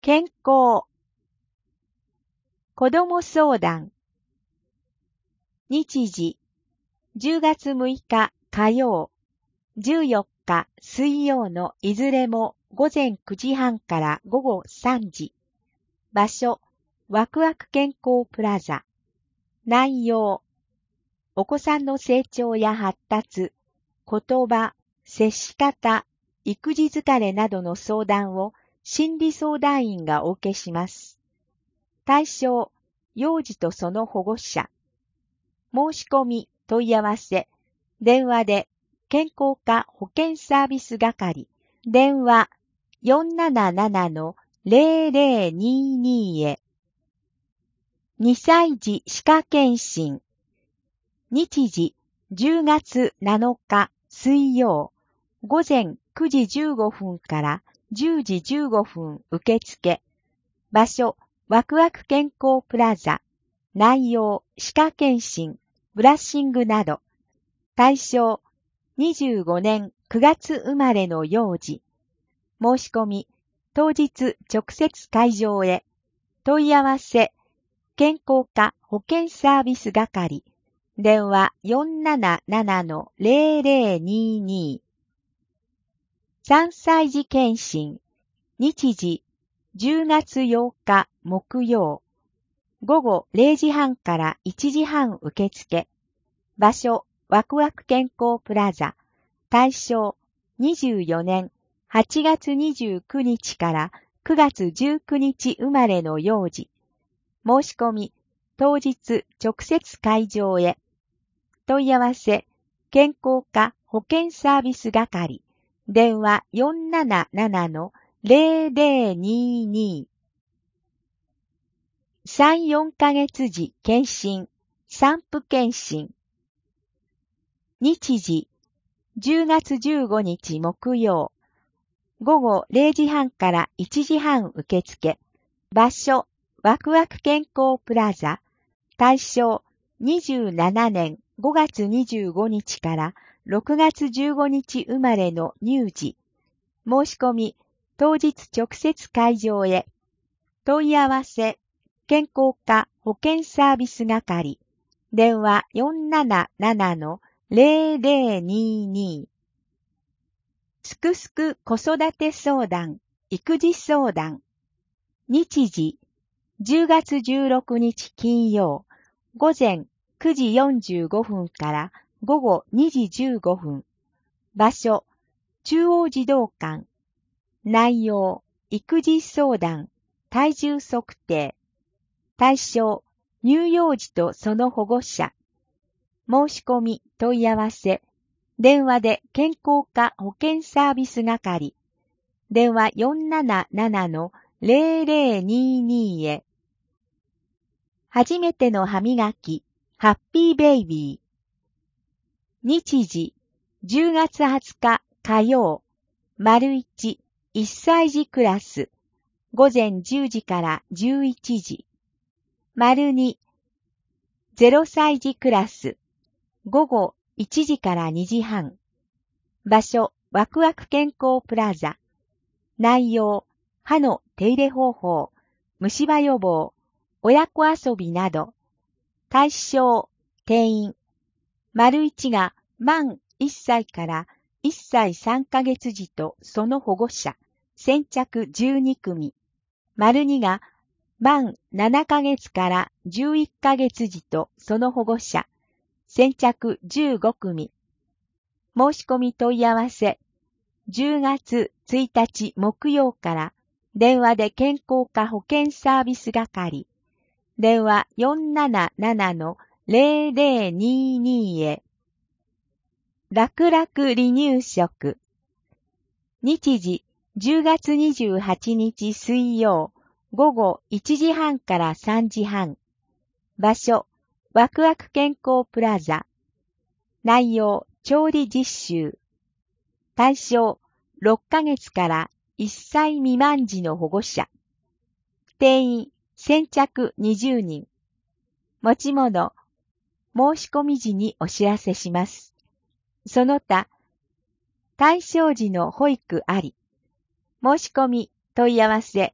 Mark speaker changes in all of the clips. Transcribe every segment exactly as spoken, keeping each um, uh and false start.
Speaker 1: 健康。子ども相談。日時、じゅうがつむいか火曜、じゅうよっか水曜のいずれもごぜんくじはんからごごさんじ。場所、ワクワク健康プラザ。内容、お子さんの成長や発達、言葉、接し方、育児疲れなどの相談を心理相談員がお受けします。対象、幼児とその保護者。申し込み、問い合わせ、電話で健康課保健サービス係、電話 よんななななのぜろぜろにに へ。にさい児歯科検診。日時、じゅうがつなのか水曜、ごぜんくじじゅうごふんからじゅうじじゅうごふん受付。場所、ワクワク健康プラザ。内容、歯科検診、ブラッシングなど。対象、にじゅうごねんくがつ生まれの幼児。申し込み、当日直接会場へ。問い合わせ、健康課保健サービス係。電話 よんななななのぜろぜろにに。さんさい児検診。日時、じゅうがつようか木曜。ごごれいじはんからいちじはん受付。場所、ワクワク健康プラザ。対象、にじゅうよねんはちがつにじゅうくにちからくがつじゅうくにち生まれの幼児。申し込み、当日直接会場へ。問い合わせ、健康課保健サービス係。電話 よんななななのぜろぜろにに。さん、よんかげつ児検診、産婦検診。日時、じゅうがつじゅうごにち木曜。ごごれいじはんからいちじはん受付。場所、ワクワク健康プラザ。対象、にじゅうななねんごがつにじゅうごにちからろくがつじゅうごにち生まれの乳児。申し込み、当日直接会場へ。問い合わせ、健康課保健サービス係。電話 よんななななのぜろぜろにに。すくすく子育て相談、育児相談。日時、じゅうがつじゅうろくにち金曜、ごぜんくじよんじゅうごふんからごごにじじゅうごふん。場所、中央児童館。内容、育児相談、体重測定。対象、乳幼児とその保護者。申し込み、問い合わせ。電話で健康課保健サービス係。電話 よんななななのぜろぜろにに へ。初めての歯磨き、ハッピーベイビー。日時、じゅうがつはつか火曜。丸一、いっさい児クラス。ごぜんじゅうじからじゅういちじ。丸二、ぜろさい児クラス。ごごいちじからにじはん。場所、ワクワク健康プラザ。内容、歯の手入れ方法、虫歯予防、親子遊びなど。対象、定員。丸一が満いっさいからいっさいさんかげつ児とその保護者、先着じゅうにくみ。丸二が満ななかげつからじゅういっかげつ児とその保護者、先着じゅうごくみ。申し込み問い合わせ、じゅうがつついたち木曜から電話で健康課保健サービス係。電話 よんななななのぜろぜろにに へ。楽々離乳食。日時、じゅうがつにじゅうはちにち水曜、ごごいちじはんからさんじはん。場所、ワクワク健康プラザ。内容、調理実習。対象、ろっかげつからいっさい未満児の保護者。定員、先着にじゅうにん。持ち物、申し込み時にお知らせします。その他、対象時の保育あり。申し込み、問い合わせ、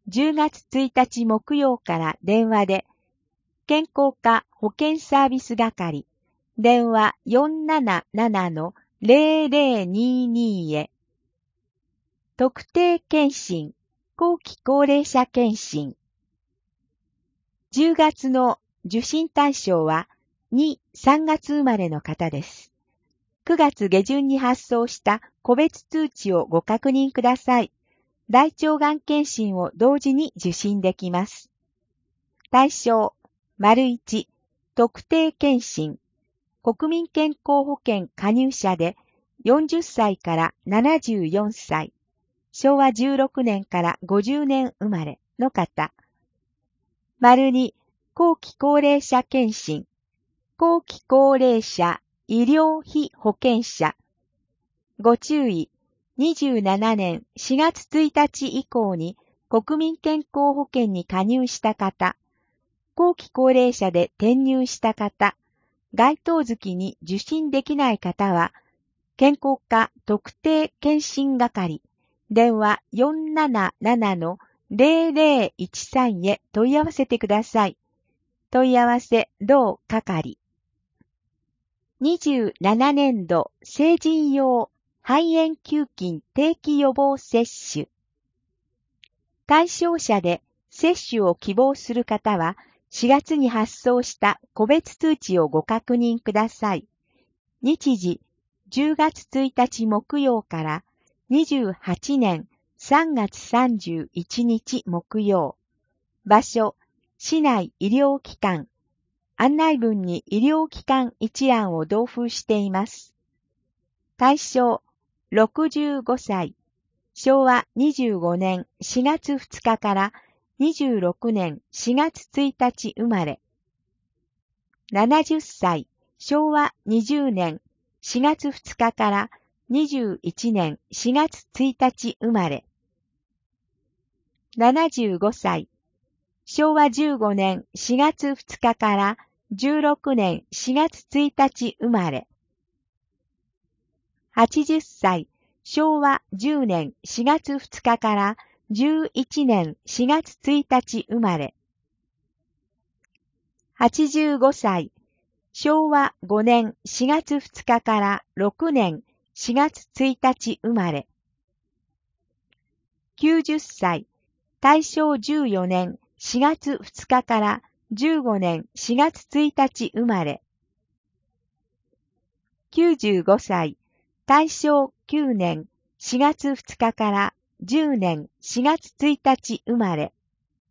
Speaker 1: じゅうがつついたち木曜から電話で、健康課保健サービス係、電話 よんななななのゼロゼロにに へ。特定健診、後期高齢者健診。じゅうがつの受診対象はに、さんがつ生まれの方です。くがつ下旬に発送した個別通知をご確認ください。大腸がん検診を同時に受診できます。対象、丸いち、特定健診、国民健康保険加入者でよんじゅっさいからななじゅうよんさい、しょうわじゅうろくねんからごじゅうねん生まれの方。丸に、後期高齢者健診、後期高齢者医療費保険者。ご注意、にじゅうななねんしがつついたち以降に国民健康保険に加入した方、後期高齢者で転入した方、該当月に受診できない方は、健康課特定健診係、電話 よんななななのゼロゼロいちさん へ問い合わせてください。問い合わせ同係。にじゅうななねんど成人用肺炎球菌定期予防接種。対象者で接種を希望する方は、しがつに発送した個別通知をご確認ください。日時、じゅうがつついたち木曜からにじゅうはちねんさんがつさんじゅういちにち木曜。場所、市内医療機関。案内文に医療機関一覧を同封しています。対象、ろくじゅうごさい、しょうわにじゅうごねんしがつふつかからにじゅうろくねんしがつついたち生まれ。ななじゅっさい、しょうわにじゅうねんしがつふつかからにじゅういちねんしがつついたち生まれ。ななじゅうごさい、しょうわじゅうごねんしがつふつかからじゅうろくねんしがつついたち生まれ。はちじゅっさい、しょうわじゅうねんしがつふつかからじゅういちねんしがつついたち生まれ。はちじゅうごさい、しょうわごねんしがつふつかからろくねんしがつついたち生まれ。きゅうじゅっさい、大正じゅうよねんしがつふつかからじゅうごねんしがつついたち生まれ。きゅうじゅうごさい、大正きゅうねんしがつふつかからじゅうねんしがつついたち生まれ。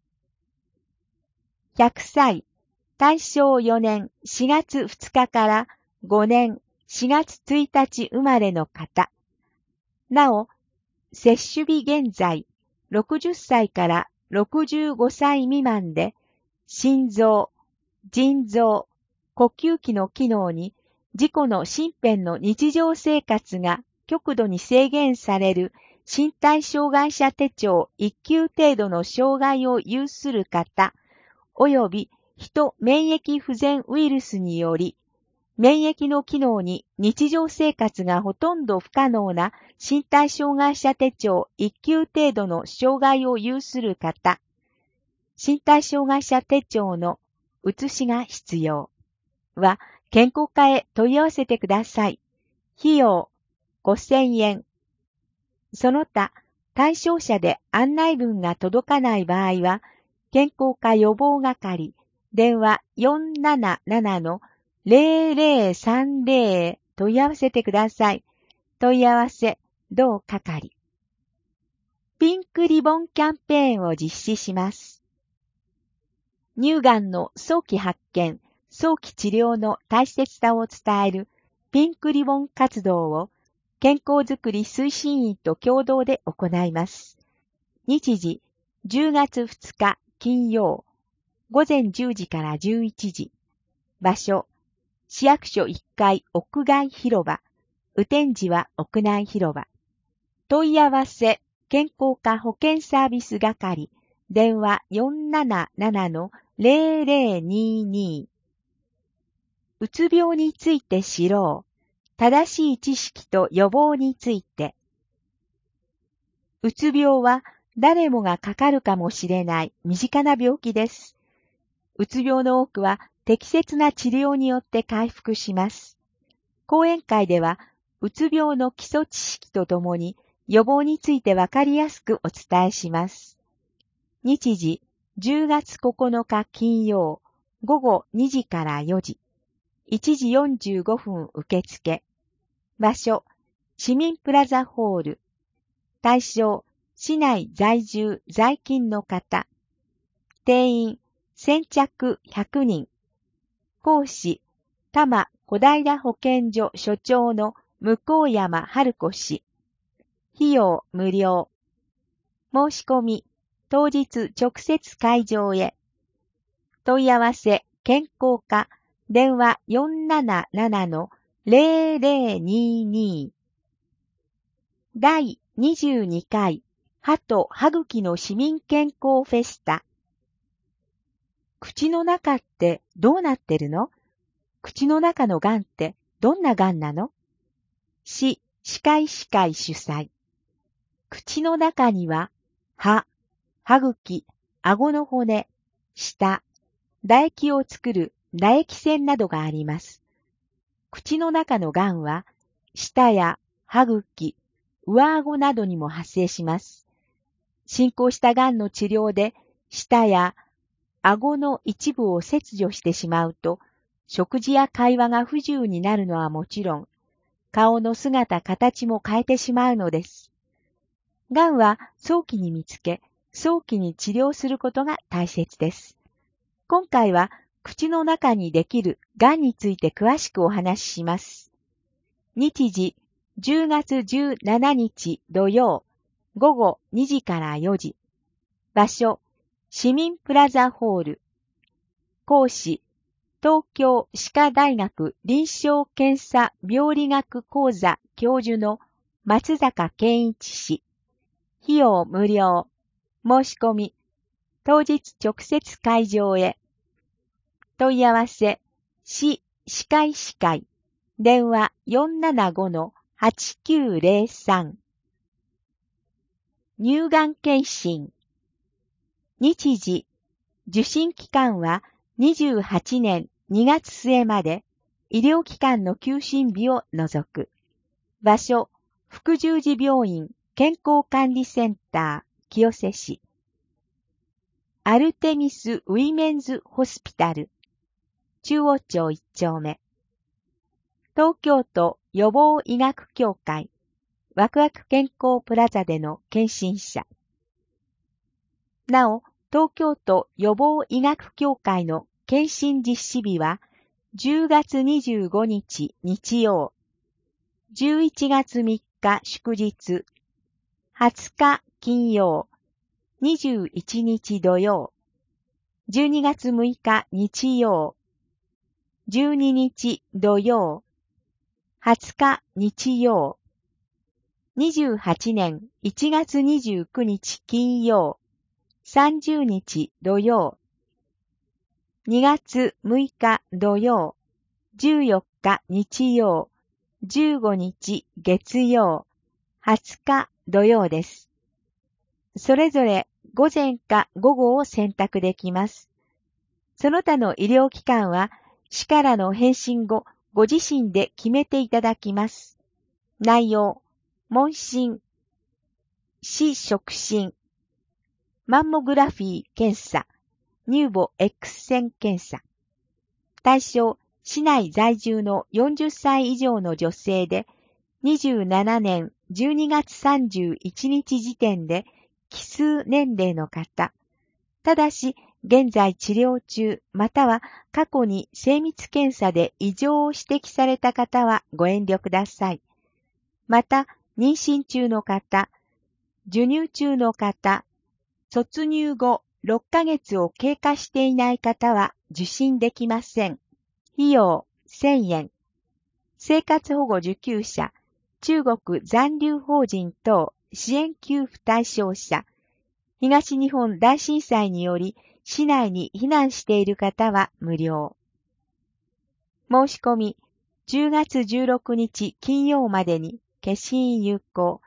Speaker 1: ひゃくさい、大正よねんしがつふつかからごねんしがつついたち生まれの方。なお、接種日現在、ろくじゅっさいからろくじゅうごさい未満で、心臓、腎臓、呼吸器の機能に自己の身辺の日常生活が極度に制限される身体障害者手帳いっ級程度の障害を有する方、及び人免疫不全ウイルスにより、免疫の機能に日常生活がほとんど不可能な身体障害者手帳いっ級程度の障害を有する方、身体障害者手帳の写しが必要は、健康課へ問い合わせてください。費用ごせんえん。その他、対象者で案内文が届かない場合は、健康課予防係、電話 よんななななのゼロゼロさんゼロ へ問い合わせてください。問い合わせ、同係。ピンクリボンキャンペーンを実施します。乳がんの早期発見、早期治療の大切さを伝えるピンクリボン活動を健康づくり推進員と共同で行います。日時、じゅうがつふつか金曜、ごぜんじゅうじからじゅういちじ。場所、市役所いっかい屋外広場、雨天時は屋内広場。問い合わせ、健康課保健サービス係、電話 よんななななのゼロゼロにに。うつ病について知ろう。正しい知識と予防について。うつ病は誰もがかかるかもしれない身近な病気です。うつ病の多くは適切な治療によって回復します。講演会では、うつ病の基礎知識とともに予防についてわかりやすくお伝えします。日時、じゅうがつここのか金曜、午後にじからよじ、いちじよんじゅうごふん受付。場所、市民プラザホール。対象、市内在住在勤の方。定員、先着ひゃくにん。講師、多摩小平保健所所長の向山春子氏。費用無料。申し込み、当日直接会場へ。問い合わせ、健康課、電話 よんななななのゼロゼロにに。だいにじゅうにかい、歯と歯茎の市民健康フェスタ。口の中ってどうなってるの？口の中のがんってどんながんなの？市歯科医師会主催。口の中には、歯、歯茎、顎の骨、舌、唾液を作る唾液腺などがあります。口の中のがんは、舌や歯茎、上顎などにも発生します。進行したがんの治療で、舌や顎の一部を切除してしまうと、食事や会話が不自由になるのはもちろん、顔の姿、形も変えてしまうのです。がんは早期に見つけ、早期に治療することが大切です。今回は、口の中にできるがんについて詳しくお話しします。日時、じゅうがつじゅうしちにち土曜、午後にじからよじ。場所、市民プラザホール。講師、東京歯科大学臨床検査病理学講座教授の松坂健一氏。費用無料。申し込み、当日直接会場へ。問い合わせ、市歯科医師会、電話 よんななごのはちきゅうゼロさん。乳がん検診。日時、受診期間はにじゅうはちねんにがつ末まで、医療機関の休診日を除く。場所、福十字病院健康管理センター、清瀬市。アルテミス・ウィメンズ・ホスピタル。中央町いっちょうめ。東京都予防医学協会、ワクワク健康プラザでの検診者。なお、東京都予防医学協会の検診実施日は、じゅうがつにじゅうごにち日曜、じゅういちがつみっか祝日、はつか金曜、にじゅういちにち土曜、じゅうにがつむいか日曜、じゅうににち土曜、はつか日曜、にじゅうはちねんいちがつにじゅうくにち金曜、さんじゅうにち土曜、にがつむいか土曜、じゅうよっか日曜、じゅうごにち月曜、はつか土曜です。それぞれ午前か午後を選択できます。その他の医療機関は、市からの返信後、ご自身で決めていただきます。内容、問診、市触診、マンモグラフィー検査、乳母 X 線検査。対象、市内在住のよんじゅっさい以上の女性で、にじゅうななねんじゅうにがつさんじゅういちにち時点で奇数年齢の方。ただし、現在治療中、または過去に精密検査で異常を指摘された方はご遠慮ください。また、妊娠中の方、授乳中の方、卒乳後ろっかげつを経過していない方は受診できません。費用せんえん。生活保護受給者、中国残留邦人等支援給付対象者、東日本大震災により市内に避難している方は無料。申し込み、じゅうがつじゅうろくにち金曜までに消印有効。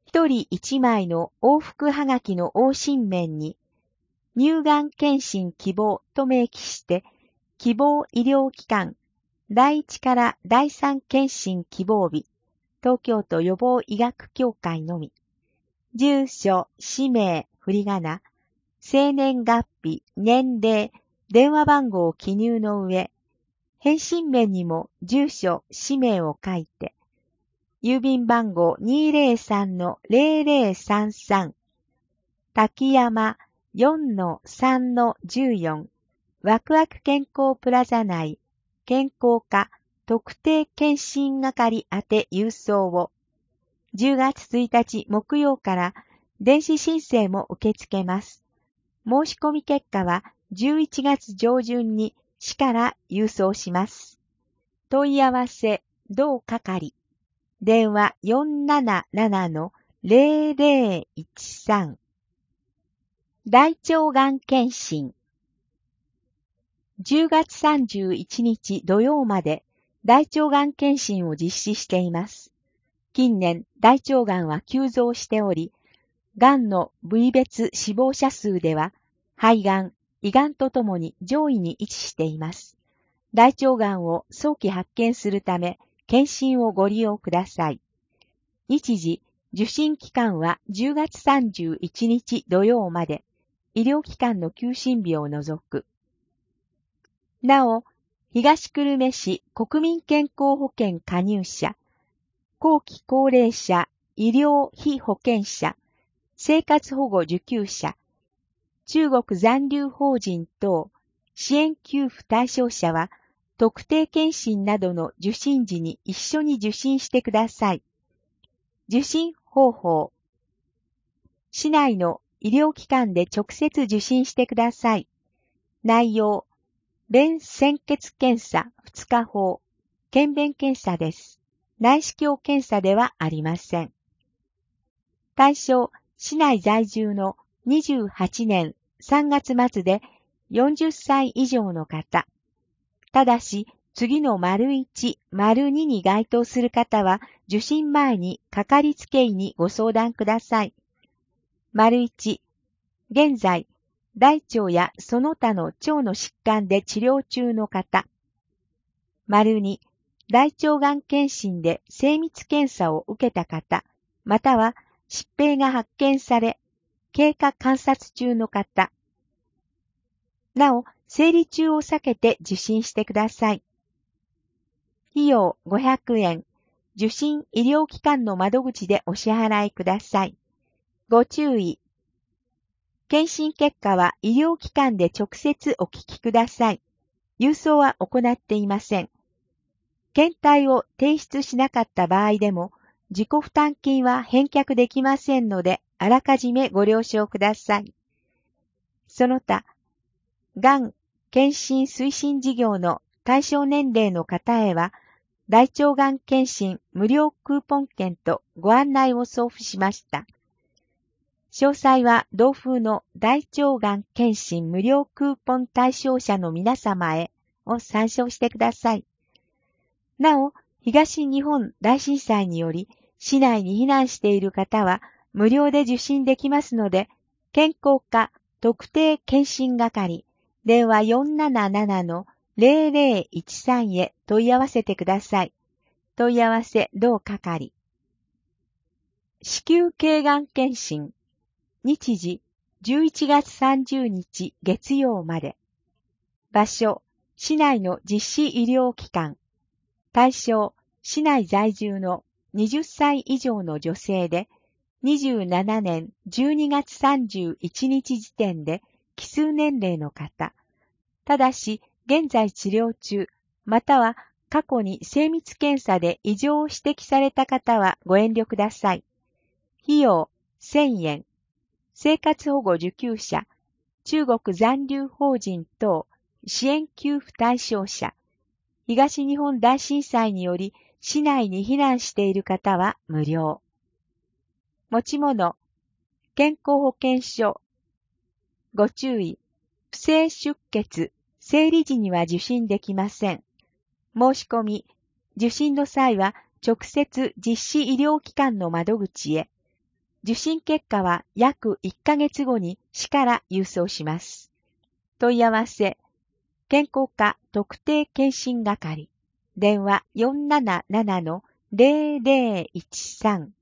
Speaker 1: 一人一枚の往復はがきの往診面に、乳がん検診希望と明記して、希望医療機関、だいいちからだいさん検診希望日、東京都予防医学協会のみ、住所、氏名、振り仮名、生年月日、年齢、電話番号を記入の上、返信面にも住所、氏名を書いて、郵便番号 にーぜろさんのぜろぜろさんさん、滝山 よんのさんのじゅうよん、ワクワク健康プラザ内、健康課特定検診係宛て郵送を、じゅうがつついたち木曜から電子申請も受け付けます。申し込み結果はじゅういちがつ上旬に市から郵送します。問い合わせ、同係。電話 よんななななのぜろぜろいちさん。大腸がん検診。じゅうがつさんじゅういちにち土曜まで大腸がん検診を実施しています。近年、大腸がんは急増しており、がんの部位別死亡者数では、肺がん、胃がんとともに上位に位置しています。大腸がんを早期発見するため、検診をご利用ください。日時、受診期間はじゅうがつさんじゅういちにち土曜まで、医療機関の休診日を除く。なお、東久留米市国民健康保険加入者、後期高齢者、医療非保険者、生活保護受給者、中国残留法人等、支援給付対象者は、特定検診などの受診時に一緒に受診してください。受診方法。市内の医療機関で直接受診してください。内容。便潜血検査ふつか法。検便検査です。内視鏡検査ではありません。対象、市内在住のにじゅうはちねんさんがつ末でよんじゅっさい以上の方。ただし、次の丸いち、丸にに該当する方は、受診前にかかりつけ医にご相談ください。丸いち、現在、大腸やその他の腸の疾患で治療中の方。丸に、大腸がん検診で精密検査を受けた方、または疾病が発見され、経過観察中の方。なお、生理中を避けて受診してください。費用ごひゃくえん、受診医療機関の窓口でお支払いください。ご注意。検診結果は医療機関で直接お聞きください。郵送は行っていません。検体を提出しなかった場合でも、自己負担金は返却できませんので、あらかじめご了承ください。その他、がん検診推進事業の対象年齢の方へは、大腸がん検診無料クーポン券とご案内を送付しました。詳細は同封の大腸がん検診無料クーポン対象者の皆様へを参照してください。なお、東日本大震災により市内に避難している方は無料で受診できますので、健康課特定検診係電話 よんななななのぜろぜろいちさん へ問い合わせてください。問い合わせ同係。子宮頸がん検診。日時じゅういちがつさんじゅうにち月曜まで。場所、市内の実施医療機関。対象、市内在住のはたち以上の女性で、にじゅうななねんじゅうにがつさんじゅういちにち時点で奇数年齢の方。ただし、現在治療中、または過去に精密検査で異常を指摘された方はご遠慮ください。費用せんえん。生活保護受給者、中国残留法人等、支援給付対象者、東日本大震災により市内に避難している方は無料。持ち物、健康保険証。ご注意、不正出血、生理時には受診できません。申し込み、受診の際は直接実施医療機関の窓口へ。 受診結果は約いっかげつごに市から郵送します。問い合わせ、健康課特定健診係、電話 よんななな の ゼロゼロいちさん